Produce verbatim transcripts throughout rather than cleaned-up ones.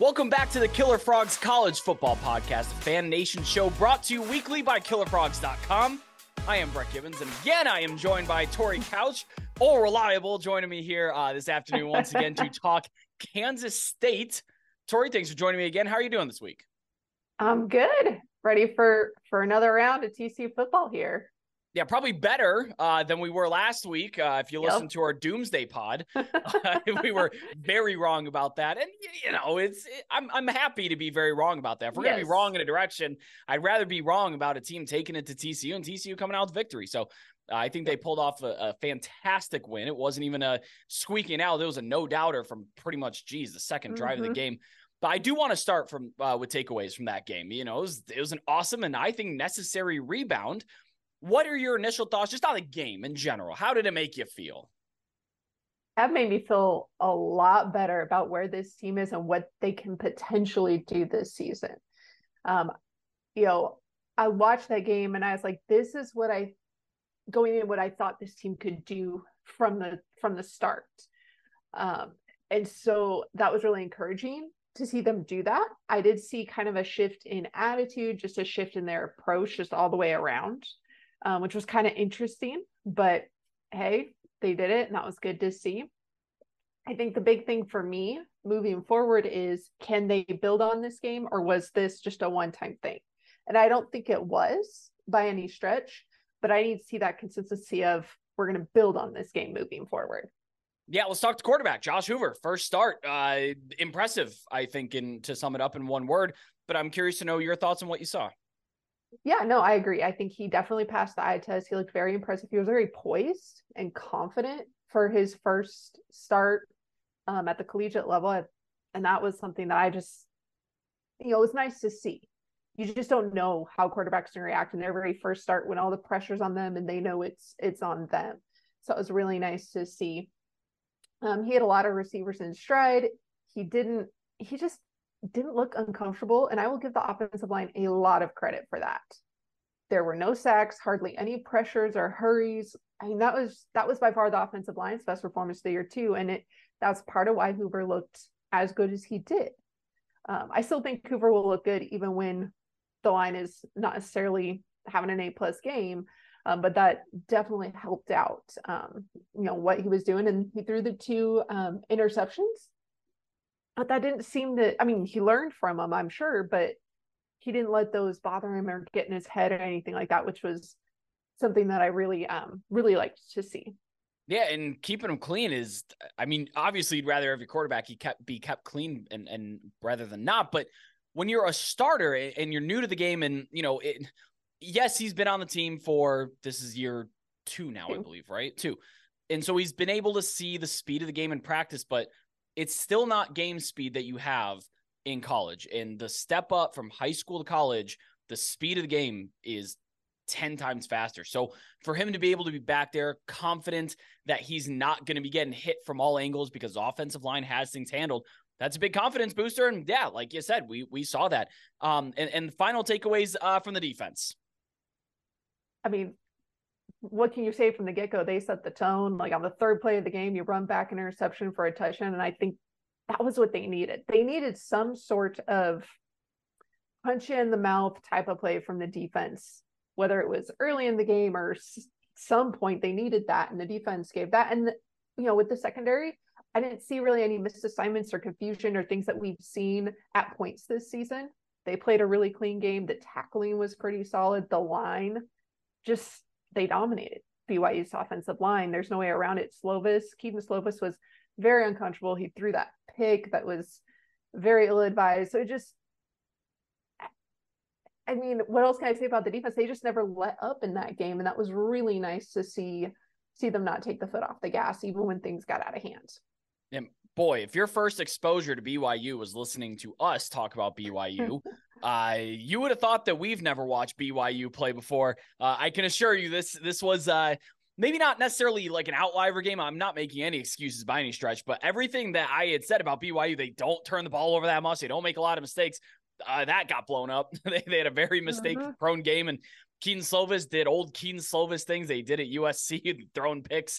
Welcome back to the Killer Frogs College Football Podcast, a Fan Nation show brought to you weekly by killer frogs dot com. I am Brett Gibbons, and again, I am joined by Tori Couch, all reliable, joining me here uh, this afternoon once again to talk Kansas State. Tori, thanks for joining me again. How are you doing this week? I'm good. Ready for, for another round of T C U football here. Yeah, probably better uh, than we were last week. Uh, if you Yep. listen to our Doomsday pod, uh, we were very wrong about that. And you know, it's it, I'm I'm happy to be very wrong about that. If we're yes. gonna be wrong in a direction, I'd rather be wrong about a team taking it to T C U and T C U coming out with victory. So uh, I think they pulled off a, a fantastic win. It wasn't even a squeaking out. There was a no doubter from pretty much, geez, the second drive mm-hmm. of the game. But I do want to start from uh, with takeaways from that game. You know, it was, it was an awesome and I think necessary rebound. What are your initial thoughts just on the game in general? How did it make you feel? That made me feel a lot better about where this team is and what they can potentially do this season. Um, you know, I watched that game and I was like, this is what I, going in what I thought this team could do from the, from the start. Um, and so that was really encouraging to see them do that. I did see kind of a shift in attitude, just a shift in their approach, just all the way around. Um, which was kind of interesting, but hey, they did it and that was good to see. I think the big thing for me moving forward is, can they build on this game or was this just a one-time thing? And I don't think it was by any stretch, but I need to see that consistency of we're going to build on this game moving forward. Yeah, let's talk to quarterback Josh Hoover. First start, uh, impressive, I think, in to sum it up in one word, but I'm curious to know your thoughts on what you saw. Yeah, no, I agree. I think he definitely passed the eye test. He looked very impressive. He was very poised and confident for his first start um, at the collegiate level. And that was something that I just, you know, it was nice to see. You just don't know how quarterbacks are going to react in their very first start when all the pressure's on them and they know it's it's on them. So it was really nice to see. Um, he had a lot of receivers in stride. He didn't, he just, didn't look uncomfortable, and I will give the offensive line a lot of credit for that. There were no sacks, hardly any pressures or hurries. I mean, that was that was by far the offensive line's best performance of the year too, and it that's part of why Hoover looked as good as he did. Um, I still think Hoover will look good even when the line is not necessarily having an A plus game, um, but that definitely helped out. Um, you know what he was doing, and he threw the two um, interceptions. But that didn't seem to, I mean, he learned from them, I'm sure, but he didn't let those bother him or get in his head or anything like that, which was something that I really, um, really liked to see. Yeah, and keeping him clean is, I mean, obviously you'd rather every quarterback he kept be kept clean and, and rather than not. But when you're a starter and you're new to the game and, you know, it, yes, he's been on the team for, this is year two now, two. I believe, right? Two. And so he's been able to see the speed of the game in practice, but it's still not game speed that you have in college. And the step up from high school to college, the speed of the game is ten times faster. So for him to be able to be back there confident that he's not going to be getting hit from all angles because the offensive line has things handled, that's a big confidence booster. And yeah, like you said, we we saw that. Um, and, and final takeaways uh, from the defense. I mean, what can you say from the get-go? They set the tone. Like on the third play of the game, you run back an interception for a touchdown. And I think that was what they needed. They needed some sort of punch you in the mouth type of play from the defense, whether it was early in the game or s- some point they needed that. And the defense gave that. And, the, you know, with the secondary, I didn't see really any missed assignments or confusion or things that we've seen at points this season. They played a really clean game. The tackling was pretty solid. The line just, they dominated B Y U's offensive line. There's no way around it. Slovis, Keaton Slovis was very uncomfortable. He threw that pick that was very ill-advised. So it just, I mean, what else can I say about the defense? They just never let up in that game. And that was really nice to see, see them not take the foot off the gas, even when things got out of hand. And boy, if your first exposure to B Y U was listening to us talk about B Y U, Uh, you would have thought that we've never watched B Y U play before. Uh, I can assure you this this was uh, maybe not necessarily like an outlier game. I'm not making any excuses by any stretch, but everything that I had said about B Y U, they don't turn the ball over that much. They don't make a lot of mistakes. Uh, that got blown up. they, they had a very mistake-prone game, and Keaton Slovis did old Keaton Slovis things they did at U S C, throwing picks.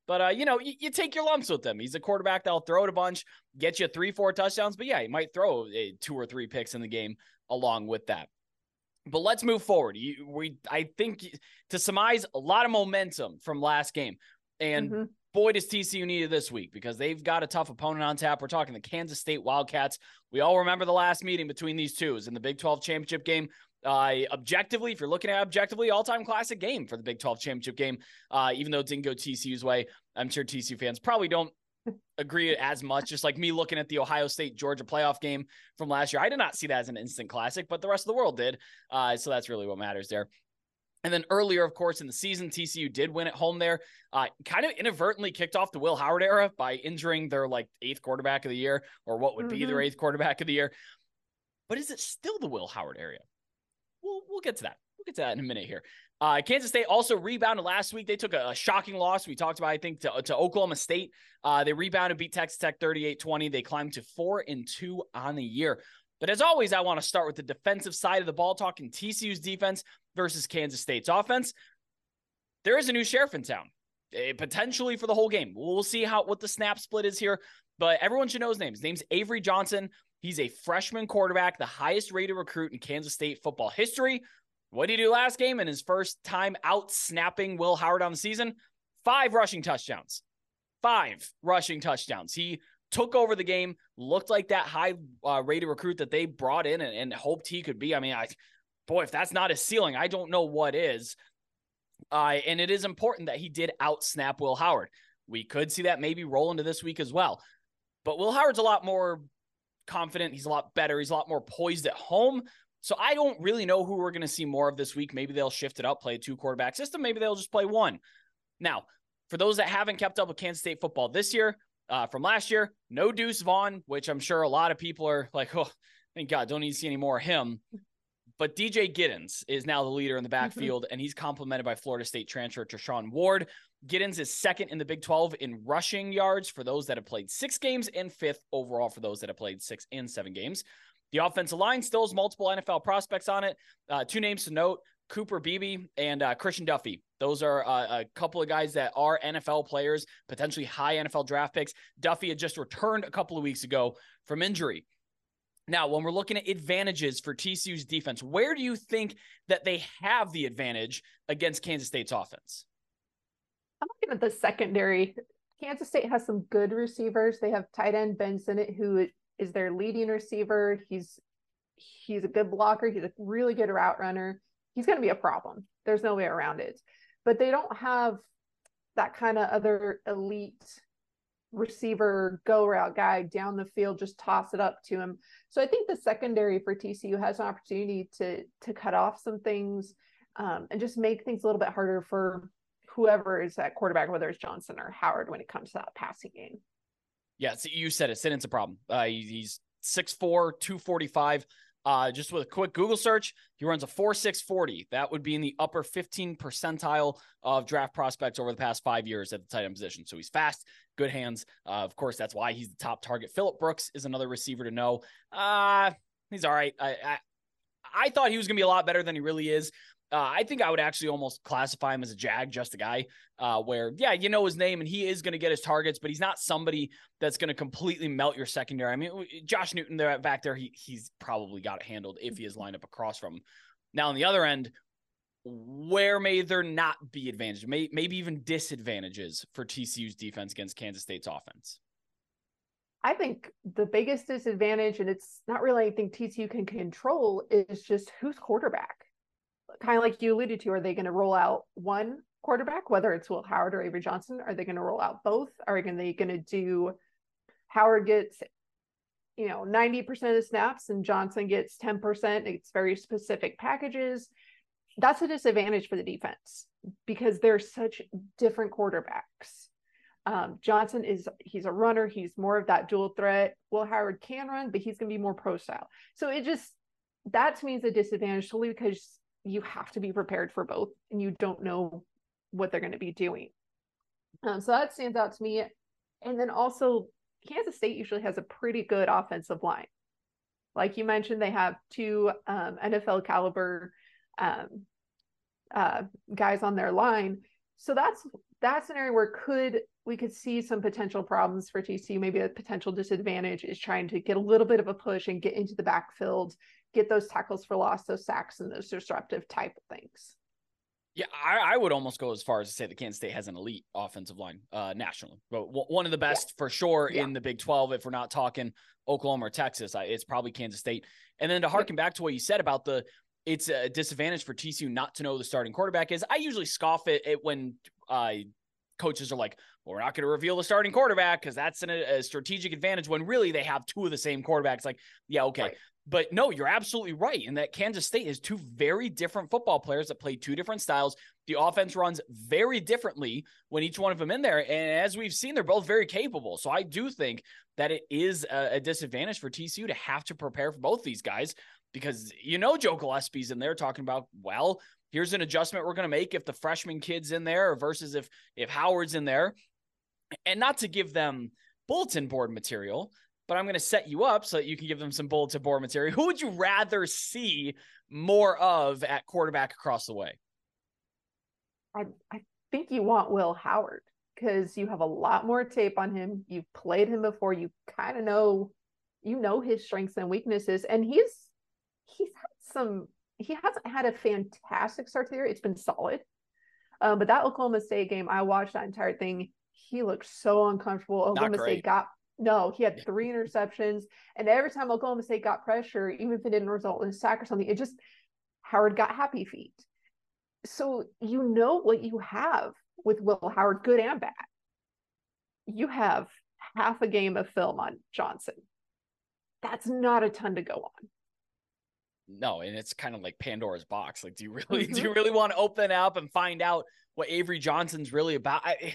But, uh, you know, you, you take your lumps with him. He's a quarterback that'll throw it a bunch, get you three, four touchdowns. But, yeah, he might throw a, two or three picks in the game along with that. But let's move forward. You, we, I think, to surmise, a lot of momentum from last game. And mm-hmm. boy, does T C U need it this week because they've got a tough opponent on tap. We're talking the Kansas State Wildcats. We all remember the last meeting between these two. It was in the Big twelve championship game. Uh, objectively, if you're looking at objectively, all-time classic game for the Big twelve championship game, uh, even though it didn't go T C U's way. I'm sure T C U fans probably don't agree as much, just like me looking at the Ohio State-Georgia playoff game from last year. I did not see that as an instant classic, but the rest of the world did. Uh, so that's really what matters there. And then earlier, of course, in the season, T C U did win at home there. Uh, kind of inadvertently kicked off the Will Howard era by injuring their like eighth quarterback of the year, or what would mm-hmm. be their eighth quarterback of the year. But is it still the Will Howard era? We'll, we'll get to that. We'll get to that in a minute here. Uh, Kansas State also rebounded last week. They took a, a shocking loss. We talked about, I think, to, to Oklahoma State. Uh, they rebounded, beat Texas Tech thirty-eight twenty. They climbed to four and two on the year. But as always, I want to start with the defensive side of the ball, talking T C U's defense versus Kansas State's offense. There is a new sheriff in town, uh, potentially for the whole game. We'll see how what the snap split is here, but everyone should know his name. His name's Avery Johnson. He's a freshman quarterback, the highest rated recruit in Kansas State football history. What did he do last game in his first time out snapping Will Howard on the season? Five rushing touchdowns. Five rushing touchdowns. He took over the game, looked like that high uh, rated recruit that they brought in and, and hoped he could be. I mean, I, boy, if that's not his ceiling, I don't know what is. Uh, and it is important that he did out snap Will Howard. We could see that maybe roll into this week as well. But Will Howard's a lot more confident. He's a lot better. He's a lot more poised at home. So I don't really know who we're going to see more of this week. Maybe they'll shift it up, play a two quarterback system. Maybe they'll just play one. Now, for those that haven't kept up with Kansas State football this year, uh, from last year, no Deuce Vaughn, which I'm sure a lot of people are like, oh, thank God, don't need to see any more of him. But D J Giddens is now the leader in the backfield, mm-hmm. and he's complemented by Florida State transfer Treshaun Ward. Giddens is second in the Big twelve in rushing yards for those that have played six games and fifth overall for those that have played six and seven games. The offensive line still has multiple N F L prospects on it. Uh, two names to note, Cooper Beebe and uh, Christian Duffy. Those are uh, a couple of guys that are N F L players, potentially high N F L draft picks. Duffy had just returned a couple of weeks ago from injury. Now, when we're looking at advantages for T C U's defense, where do you think that they have the advantage against Kansas State's offense? I'm looking at the secondary. Kansas State has some good receivers. They have tight end Ben Sinnott, who is their leading receiver. He's he's a good blocker. He's a really good route runner. He's going to be a problem. There's no way around it. But they don't have that kind of other elite receiver go route guy down the field, just toss it up to him. So I think the secondary for T C U has an opportunity to to cut off some things um, and just make things a little bit harder for whoever is at quarterback, whether it's Johnson or Howard, when it comes to that passing game. Yeah, so you said it. Sinnott's a problem. Uh, he's six four, two forty-five. Uh, just with a quick Google search, he runs a four six forty. That would be in the upper fifteen percentile of draft prospects over the past five years at the tight end position. So he's fast, good hands. Uh, of course, that's why he's the top target. Phillip Brooks is another receiver to know. Uh, he's all right. I, I, I thought he was going to be a lot better than he really is. Uh, I think I would actually almost classify him as a jag, just a guy uh, where, yeah, you know his name and he is going to get his targets, but he's not somebody that's going to completely melt your secondary. I mean, Josh Newton there back there, he he's probably got it handled if he is lined up across from him. Now on the other end, where may there not be advantage, may, maybe even disadvantages for T C U's defense against Kansas State's offense? I think the biggest disadvantage, and it's not really anything T C U can control, is just who's quarterback. Kind of like you alluded to, are they going to roll out one quarterback, whether it's Will Howard or Avery Johnson? Are they going to roll out both? Are they going to do Howard gets, you know, ninety percent of the snaps and Johnson gets ten percent? It's very specific packages. That's a disadvantage for the defense because they're such different quarterbacks. Um, Johnson is, he's a runner. He's more of that dual threat. Will Howard can run, but he's going to be more pro style. So it just, that to me is a disadvantage solely because you have to be prepared for both and you don't know what they're going to be doing. Um, so that stands out to me. And then also Kansas State usually has a pretty good offensive line. Like you mentioned, they have two um, N F L caliber um, uh, guys on their line. So that's that's an area where could we could see some potential problems for T C U. Maybe a potential disadvantage is trying to get a little bit of a push and get into the backfield, get those tackles for loss, those sacks, and those disruptive type of things. Yeah, I, I would almost go as far as to say that Kansas State has an elite offensive line uh, nationally, but w- one of the best yeah. for sure yeah. in the Big twelve. If we're not talking Oklahoma or Texas, I, it's probably Kansas State. And then to harken yep. back to what you said about the, it's a disadvantage for T C U not to know who the starting quarterback is. I usually scoff at it when uh, coaches are like, well, we're not going to reveal the starting quarterback because that's an, a strategic advantage, when really they have two of the same quarterbacks. Like, yeah, okay. Right. But no, you're absolutely right in that Kansas State has two very different football players that play two different styles. The offense runs very differently when each one of them in there. And as we've seen, they're both very capable. So I do think that it is a, a disadvantage for T C U to have to prepare for both these guys, because, you know, Joe Gillespie's in there talking about, well, here's an adjustment we're going to make if the freshman kid's in there versus if, if Howard's in there. And not to give them bulletin board material, but I'm going to set you up so that you can give them some bulletin board material. Who would you rather see more of at quarterback across the way? I, I think you want Will Howard, because you have a lot more tape on him. You've played him before. You kind of know, you know his strengths and weaknesses. And he's, he's had some, he hasn't had a fantastic start to the year. It's been solid. Um, but that Oklahoma State game, I watched that entire thing. He looked so uncomfortable. Oklahoma State got No, he had three interceptions. And every time Oklahoma State got pressure, even if it didn't result in a sack or something, it just, Howard got happy feet. So you know what you have with Will Howard, good and bad. You have half a game of film on Johnson. That's not a ton to go on. No, and it's kind of like Pandora's box. Like, do you really, mm-hmm. do you really want to open up and find out what Avery Johnson's really about? I,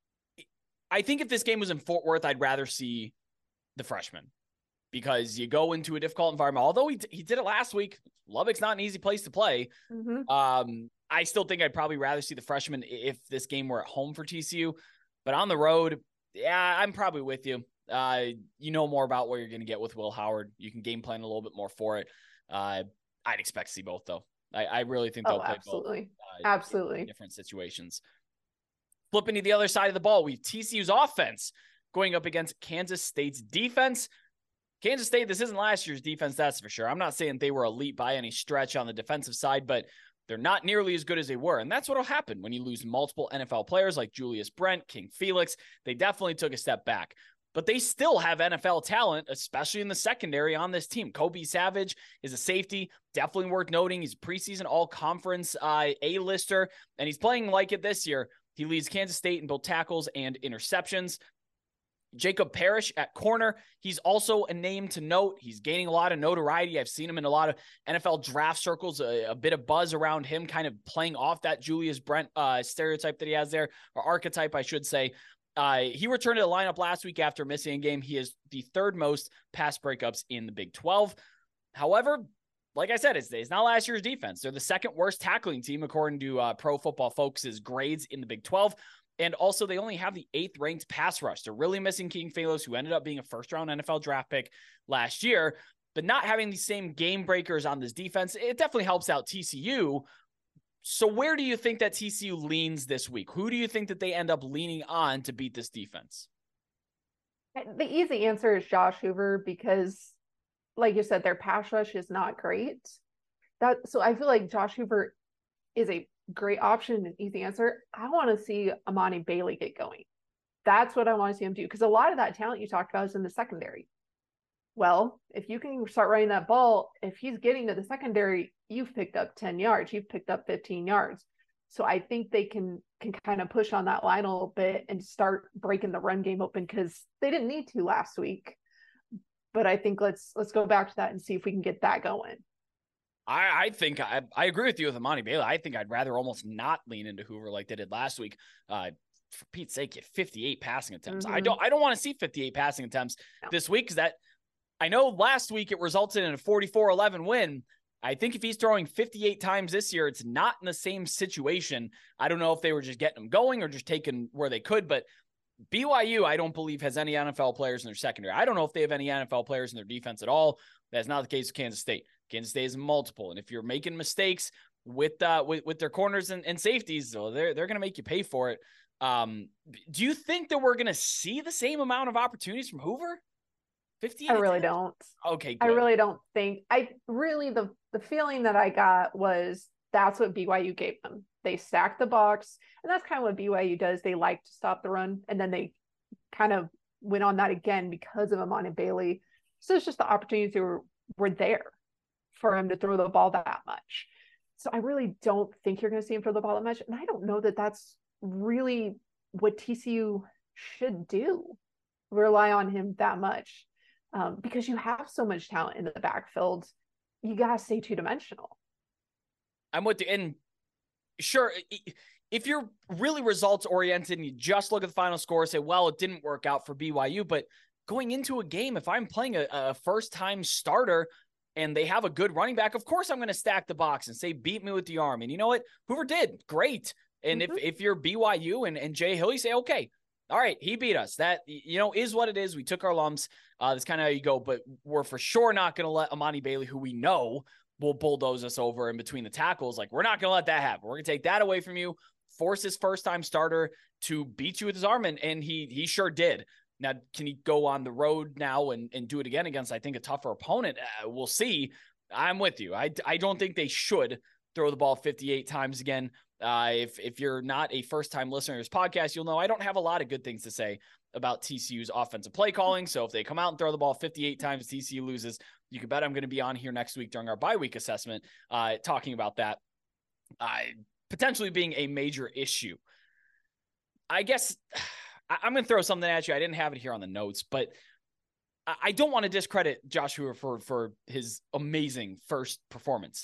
I think if this game was in Fort Worth, I'd rather see the freshman, because you go into a difficult environment. Although he he did it last week, Lubbock's not an easy place to play. Mm-hmm. Um, I still think I'd probably rather see the freshman if this game were at home for T C U. But on the road, yeah, I'm probably with you. Uh, you know more about what you're going to get with Will Howard. You can game plan a little bit more for it. Uh, I'd expect to see both, though. I, I really think they'll oh, play absolutely. both. Uh, absolutely. In different situations. Flipping to the other side of the ball, we have T C U's offense going up against Kansas State's defense. Kansas State, this isn't last year's defense, that's for sure. I'm not saying they were elite by any stretch on the defensive side, but they're not nearly as good as they were. And that's what will happen when you lose multiple N F L players like Julius Brent, King Felix. They definitely took a step back. But they still have N F L talent, especially in the secondary on this team. Kobe Savage is a safety, definitely worth noting. He's a preseason all-conference uh, A-lister, and he's playing like it this year. He leads Kansas State in both tackles and interceptions. Jacob Parrish at corner. He's also a name to note. He's gaining a lot of notoriety. I've seen him in a lot of N F L draft circles, a, a bit of buzz around him, kind of playing off that Julius Brent uh, stereotype that he has there, or archetype, I should say. Uh, he returned to the lineup last week after missing a game. He is the third most pass breakups in the Big twelve. However, like I said, it's, it's not last year's defense. They're the second worst tackling team, according to uh, Pro Football Focus's grades in the Big twelve. And also, they only have the eighth ranked pass rush. They're really missing King Felix, who ended up being a first round N F L draft pick last year. But not having the same game breakers on this defense, it definitely helps out T C U. So where do you think that T C U leans this week? Who do you think that they end up leaning on to beat this defense? The easy answer is Josh Hoover, because like you said, their pass rush is not great. That so I feel like Josh Hoover is a great option, an easy answer. I want to see Amani Bailey get going. That's what I want to see him do, because a lot of that talent you talked about is in the secondary. Well, if you can start running that ball, if he's getting to the secondary, you've picked up ten yards, you've picked up fifteen yards. So I think they can can kind of push on that line a little bit and start breaking the run game open, because they didn't need to last week. But I think let's let's go back to that and see if we can get that going. I, I think I, I agree with you with Amani Bailey. I think I'd rather almost not lean into Hoover like they did last week. Uh, for Pete's sake, get fifty-eight passing attempts. Mm-hmm. I don't I don't want to see fifty-eight passing attempts no. this week, because that I know last week it resulted in a forty-four eleven win. I think if he's throwing fifty-eight times this year, it's not in the same situation. I don't know if they were just getting him going or just taking where they could, but B Y U, I don't believe, has any N F L players in their secondary. I don't know if they have any N F L players in their defense at all. That's not the case with Kansas State. Kansas State is multiple. And if you're making mistakes with uh with, with their corners and, and safeties, so they're they're gonna make you pay for it. Um, do you think that we're going to see the same amount of opportunities from Hoover? fifty-eight I really don't. Okay, good. I really don't think. I really the the feeling that I got was that's what B Y U gave them. They stacked the box, and that's kind of what B Y U does. They like to stop the run, and then they kind of went on that again because of Amani Bailey. So it's just the opportunities were were there for him to throw the ball that much. So I really don't think you're going to see him throw the ball that much, and I don't know that that's really what T C U should do. Rely on him that much. Um, because you have so much talent in the backfield, you gotta stay two dimensional. I'm with you. And sure, if you're really results oriented and you just look at the final score, say, well, it didn't work out for B Y U, but going into a game, if I'm playing a, a first time starter and they have a good running back, of course I'm going to stack the box and say, beat me with the arm. And you know what? Hoover did great. And mm-hmm. if, if you're B Y U and, and Jay Hill, you say, okay, all right, he beat us. That, you know, is what it is. We took our lumps. Uh, that's kind of how you go, but we're for sure not going to let Amani Bailey, who we know will bulldoze us over in between the tackles. Like, we're not going to let that happen. We're going to take that away from you, force his first-time starter to beat you with his arm, and, and he he sure did. Now, can he go on the road now and, and do it again against, I think, a tougher opponent? Uh, we'll see. I'm with you. I, I don't think they should throw the ball fifty-eight times again. Uh, if if you're not a first-time listener to this podcast, you'll know I don't have a lot of good things to say about T C U's offensive play calling. So if they come out and throw the ball fifty-eight times, T C U loses. You can bet I'm going to be on here next week during our bye week assessment, uh, talking about that uh, potentially being a major issue. I guess I, I'm going to throw something at you. I didn't have it here on the notes, but I, I don't want to discredit Joshua for for his amazing first performance.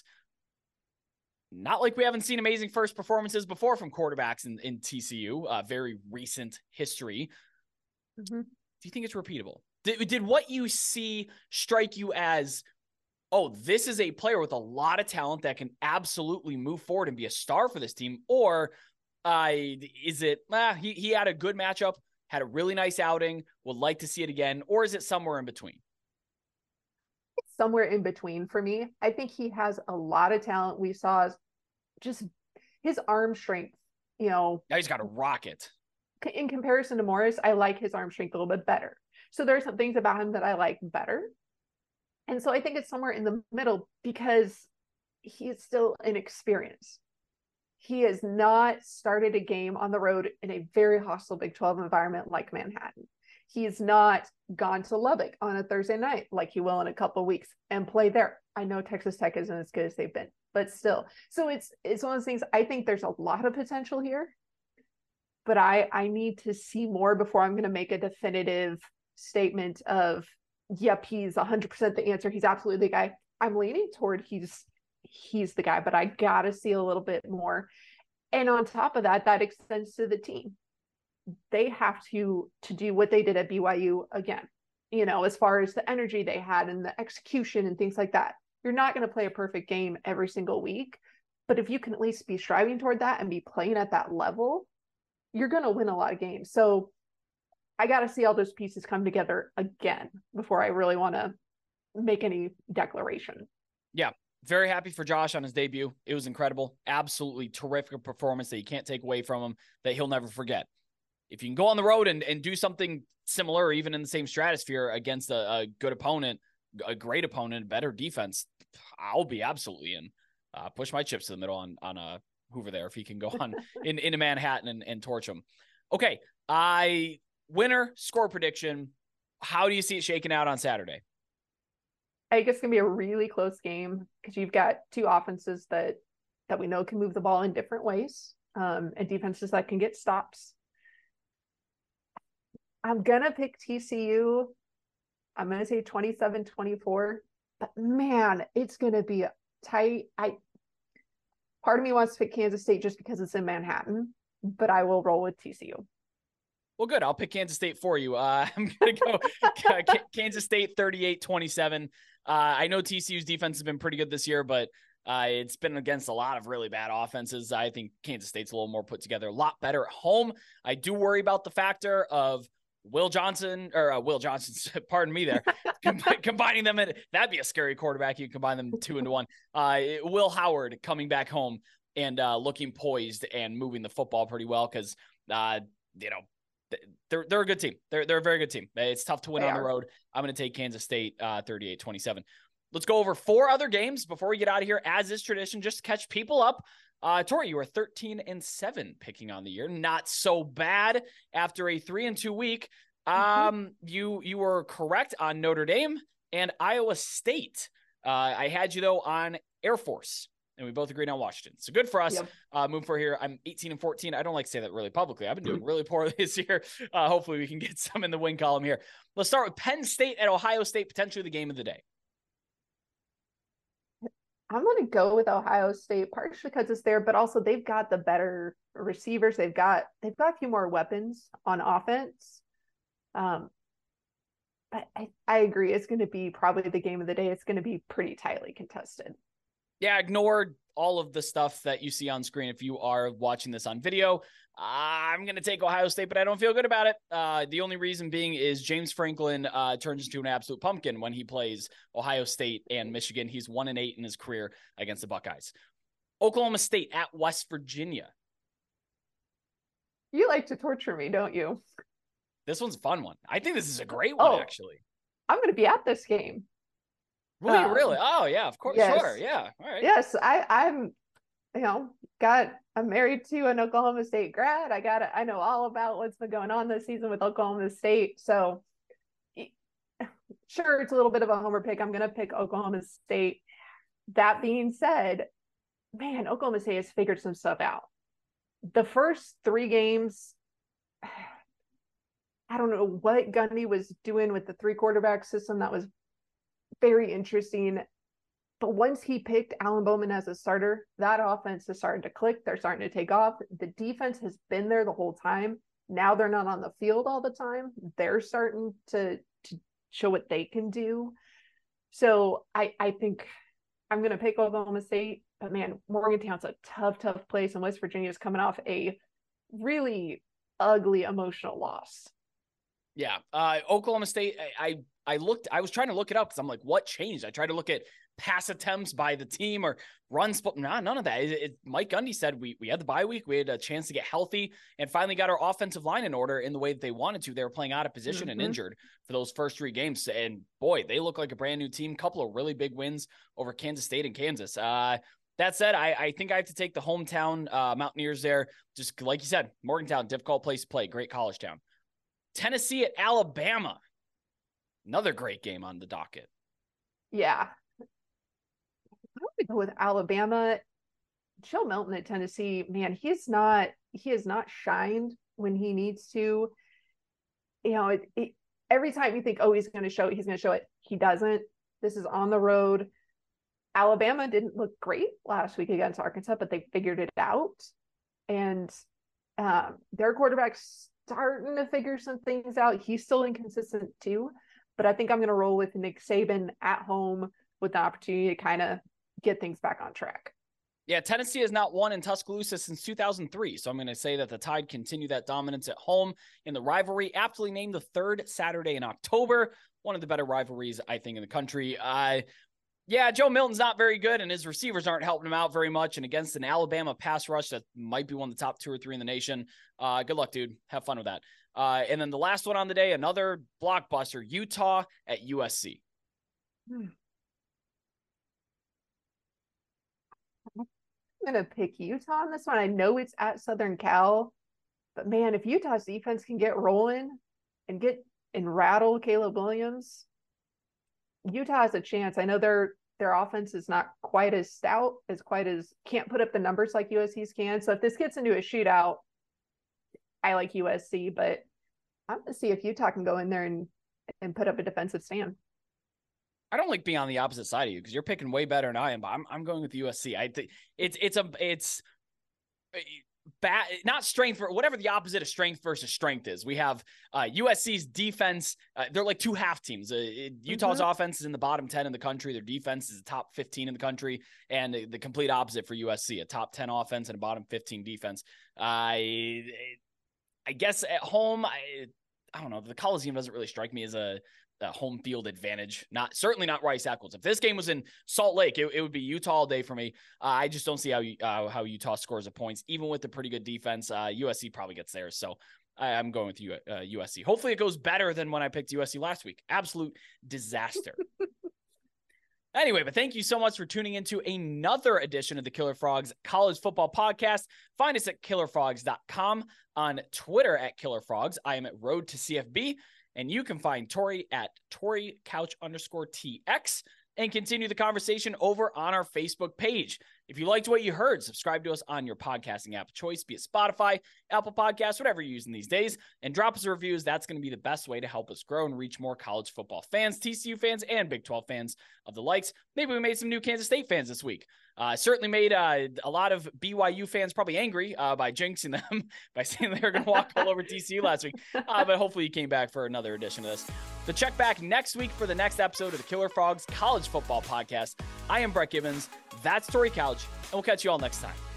Not like we haven't seen amazing first performances before from quarterbacks in, in T C U, uh, very recent history. Mm-hmm. Do you think it's repeatable? Did, did what you see strike you as, oh, this is a player with a lot of talent that can absolutely move forward and be a star for this team? Or uh, is it, ah, he, he had a good matchup, had a really nice outing, would like to see it again? Or is it somewhere in between? It's somewhere in between for me. I think he has a lot of talent. We saw just his arm strength, you know. Now he's got a rocket. In comparison to Morris, I like his arm strength a little bit better. So there's some things about him that I like better. And so I think it's somewhere in the middle because he is still inexperienced. He has not started a game on the road in a very hostile Big twelve environment like Manhattan. He's not gone to Lubbock on a Thursday night like he will in a couple of weeks and play there. I know Texas Tech isn't as good as they've been, but still. So it's it's one of those things. I think there's a lot of potential here, but I I need to see more before I'm going to make a definitive statement of, yep, he's one hundred percent the answer. He's absolutely the guy. I'm leaning toward he's he's the guy, but I got to see a little bit more. And on top of that, that extends to the team. They have to to do what they did at B Y U again, you know, as far as the energy they had and the execution and things like that. You're not going to play a perfect game every single week, but if you can at least be striving toward that and be playing at that level, you're going to win a lot of games. So I got to see all those pieces come together again before I really want to make any declaration. Yeah. Very happy for Josh on his debut. It was incredible. Absolutely terrific performance that you can't take away from him, that he'll never forget. If you can go on the road and, and do something similar, or even in the same stratosphere against a, a good opponent, a great opponent, better defense, I'll be absolutely in. Uh, push my chips to the middle on, on uh, Hoover there if he can go on in, into Manhattan and, and torch him. Okay. I winner score prediction. How do you see it shaking out on Saturday? I think it's going to be a really close game because you've got two offenses that, that we know can move the ball in different ways, um, and defenses that can get stops. I'm going to pick T C U. I'm going to say twenty-seven twenty-four, but man, it's going to be tight. I, part of me wants to pick Kansas State just because it's in Manhattan, but I will roll with T C U. Well, good. I'll pick Kansas State for you. Uh, I'm going to go Kansas State thirty-eight twenty-seven. Uh, I know T C U's defense has been pretty good this year, but uh, it's been against a lot of really bad offenses. I think Kansas State's a little more put together, a lot better at home. I do worry about the factor of Will Johnson or uh, Will Johnson, pardon me there, Com- combining them. In, that'd be a scary quarterback. You combine them two into one. Uh, Will Howard coming back home and uh, looking poised and moving the football pretty well, because Uh, you know, they're they're a good team. They're they're a very good team. It's tough to win They on the are. road. I'm going to take Kansas State uh, thirty-eight twenty-seven. Let's go over four other games before we get out of here, as is tradition, just to catch people up. Uh, Tori, you were thirteen and seven picking on the year. Not so bad after a three and two week. Um, mm-hmm. you you were correct on Notre Dame and Iowa State. Uh, I had you though on Air Force, and we both agreed on Washington. So good for us. Yep. Uh, moving forward here, I'm eighteen and fourteen. I don't like to say that really publicly. I've been doing really poorly this year. Uh, hopefully we can get some in the win column here. Let's start with Penn State at Ohio State, potentially the game of the day. I'm going to go with Ohio State, partially because it's there, but also they've got the better receivers. They've got they've got a few more weapons on offense. Um, but I, I agree. It's going to be probably the game of the day. It's going to be pretty tightly contested. Yeah, ignore all of the stuff that you see on screen if you are watching this on video. I'm going to take Ohio State, but I don't feel good about it. Uh, the only reason being is James Franklin uh, turns into an absolute pumpkin when he plays Ohio State and Michigan. He's one and eight in his career against the Buckeyes. Oklahoma State at West Virginia. You like to torture me, don't you? This one's a fun one. I think this is a great one, oh, actually. I'm going to be at this game. Really, um, really? Oh, yeah, of course. Yes. Sure. Yeah. All right. Yes, I, I'm, you know, got, I'm married to an Oklahoma State grad. I got it. I know all about what's been going on this season with Oklahoma State. So sure, it's a little bit of a homer pick. I'm going to pick Oklahoma State. That being said, man, Oklahoma State has figured some stuff out. The first three games, I don't know what Gundy was doing with the three quarterback system. That was very interesting. But once he picked Alan Bowman as a starter, that offense is starting to click. They're starting to take off. The defense has been there the whole time. Now they're not on the field all the time. They're starting to, to show what they can do. So I, I think I'm going to pick Oklahoma State. But man, Morgantown's a tough, tough place. And West Virginia is coming off a really ugly emotional loss. Yeah. Uh, Oklahoma State, I, I I looked, I was trying to look it up because I'm like, what changed? I tried to look at pass attempts by the team or runs, but nah, none of that. It, it, Mike Gundy said we we had the bye week, we had a chance to get healthy and finally got our offensive line in order in the way that they wanted to. They were playing out of position mm-hmm. and injured for those first three games. And boy, they look like a brand new team. Couple of really big wins over Kansas State and Kansas. Uh, that said, I, I think I have to take the hometown uh, Mountaineers there. Just like you said, Morgantown, difficult place to play, great college town. Tennessee at Alabama. Another great game on the docket. Yeah. I'm going to go with Alabama. Joe Milton at Tennessee, man, he's not, he has not shined when he needs to. You know, it, it, every time you think, oh, he's going to show it, he's going to show it. He doesn't. This is on the road. Alabama didn't look great last week against Arkansas, but they figured it out. And um, their quarterback's starting to figure some things out. He's still inconsistent too. But I think I'm going to roll with Nick Saban at home with the opportunity to kind of get things back on track. Yeah, Tennessee has not won in Tuscaloosa since two thousand three. So I'm going to say that the Tide continue that dominance at home in the rivalry, aptly named the third Saturday in October. One of the better rivalries, I think, in the country. Uh, yeah, Joe Milton's not very good, and his receivers aren't helping him out very much. And against an Alabama pass rush that might be one of the top two or three in the nation, uh, good luck, dude. Have fun with that. Uh, and then the last one on the day, another blockbuster, Utah at U S C. Hmm. I'm going to pick Utah on this one. I know it's at Southern Cal, but man, if Utah's defense can get rolling and get and rattle Caleb Williams, Utah has a chance. I know their their offense is not quite as stout, as quite as can't put up the numbers like U S C's can. So if this gets into a shootout, I like U S C, but I'm going to see if Utah can go in there and, and put up a defensive stand. I don't like being on the opposite side of you because you're picking way better than I am, but I'm I'm going with U S C. I think it's it's a it's bad, not strength for whatever the opposite of strength versus strength is. We have uh, U S C's defense. Uh, they're like two half teams. Uh, Utah's mm-hmm. offense is in the bottom ten in the country. Their defense is the top fifteen in the country, and the, the complete opposite for U S C, a top ten offense and a bottom fifteen defense. I. Uh, I guess at home, I I don't know. The Coliseum doesn't really strike me as a uh, home field advantage. Not certainly not Rice Eccles. If this game was in Salt Lake, it, it would be Utah all day for me. Uh, I just don't see how uh, how Utah scores the points, even with the pretty good defense. Uh, U S C probably gets there, so I, I'm going with U, uh, U S C. Hopefully, it goes better than when I picked U S C last week. Absolute disaster. Anyway, but thank you so much for tuning into another edition of the Killer Frogs College Football Podcast. Find us at killer frogs dot com, on Twitter at Killer Frogs. I am at Road to C F B, and you can find Tori at Tori Couch underscore T X, and continue the conversation over on our Facebook page. If you liked what you heard, subscribe to us on your podcasting app of choice, be it Spotify, Apple Podcasts, whatever you're using these days, and drop us a review, as that's going to be the best way to help us grow and reach more college football fans, T C U fans, and Big twelve fans of the likes. Maybe we made some new Kansas State fans this week. Uh, certainly made uh, a lot of B Y U fans probably angry uh, by jinxing them, by saying they were going to walk all over T C U last week. Uh, but hopefully you came back for another edition of this. So check back next week for the next episode of the Killer Frogs College Football Podcast. I am Brett Gibbons. That's Tori Couch, and we'll catch you all next time.